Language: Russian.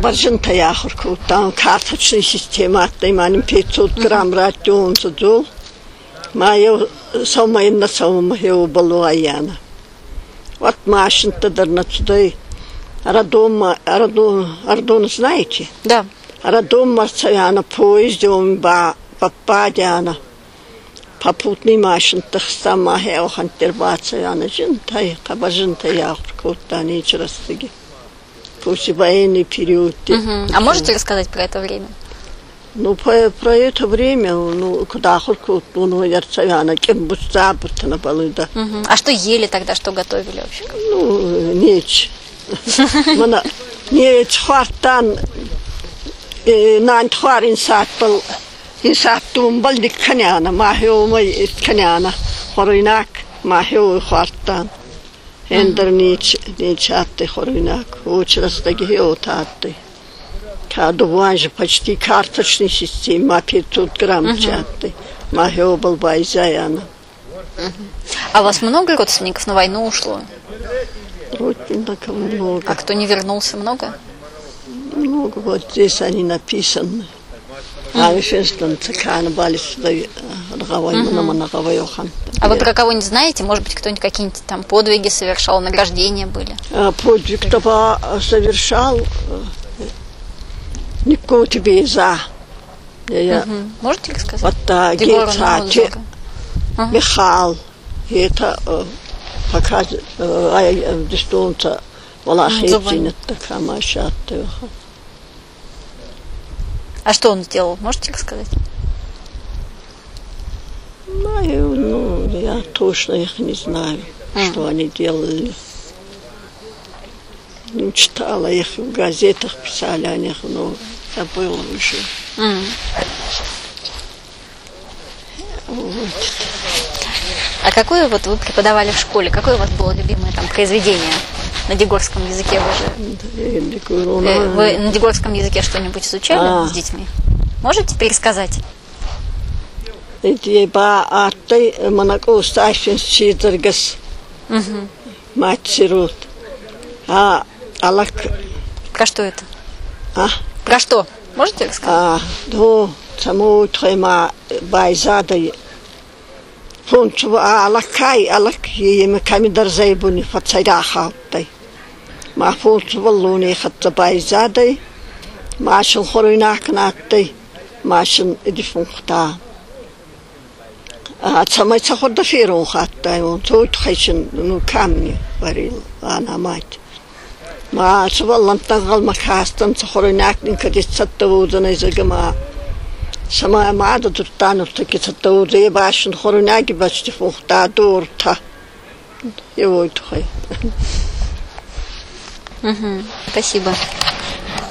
Кабаржинта яхурку, там карточная система, тайманим 500 грамм ратион задул. Маю самая на самом его балуаяна. Вот машина-то дарна туда. Ардон знаете? Да. Радом марцаяна поезде он попадяна. Попутный машин-то сама хеохан тербацаяна жинтай, кабаржинта яхурку, тани чрастыги. После военный период. А можете рассказать про это время? Ну, про это время, ну, куда хоть, ну, ярцаяна, кем бы забыто было, да. А что ели тогда, что готовили вообще? Ну, нечь. Не хвартан, нан хвар инсат тумбал дикканяна, махиомай каняна, хоринак, махио хвартан. Эндер нич атты хоринак, учрастаги отатты. Кадуванж почти карточной системы, 500 грамм чатты. Махио был байзаяна. А у вас много родственников на войну ушло? Родственников много. А кто не вернулся, много? Много, вот здесь они написаны. А вешенстон цакана бали сюда наговаёхан. А вы про кого-нибудь знаете? Может быть, кто-нибудь какие-нибудь там подвиги совершал, награждения были? Подвиг-то совершал никого тебе за. Можете рассказать? Вот так, Михаил, это показывает, дистонца, валахетина, такая машата. А что он сделал? Можете рассказать? Ну, я точно их не знаю, что они делали. Ну, читала их в газетах, писали о них, но забыла уже. Вот. А какое вот вы преподавали в школе? Какое у вас было любимое там произведение на дегорском языке? Вы на дегорском языке что-нибудь изучали с детьми? Можете пересказать? Про что это? Про что? Можете рассказать? Саму трема байзадай. Фунчва алакай алакием камидар зайбуни фацайдахаутай. Ма фунчва луни хатта байзадай. Машин хоринакнаттай. Машин идифунхта. Самай цахорда фирун хаттай. Он тут хайшин ну камни варил ана мать. Ма сваллан тангал макастан цахоринакнин кадисаттавудана изагама. Сама мада туртанов таки цаттауды башин хоруняги бачти фухта дурта. Его и тухай. Спасибо.